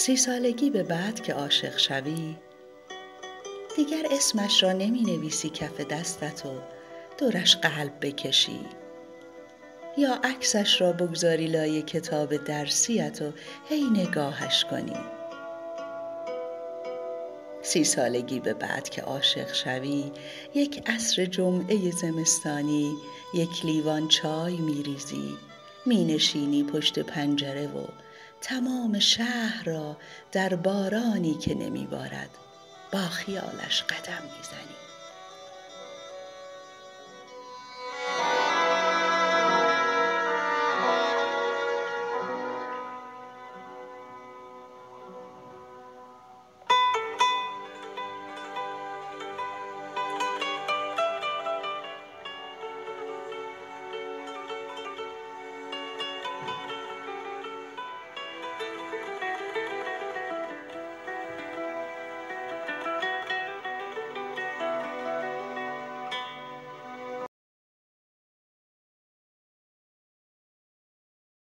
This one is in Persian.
30 سالگی به بعد که عاشق شوی دیگر اسمش را نمی نویسی کف دستت و دورش قلب بکشی یا عکسش را بگذاری لای کتاب درسیت و هی نگاهش کنی. 30 سالگی به بعد که عاشق شوی یک عصر جمعه زمستانی یک لیوان چای می ریزی، می نشینی پشت پنجره و تمام شهر را در بارانی که نمی بارد با خیالش قدم می زنی.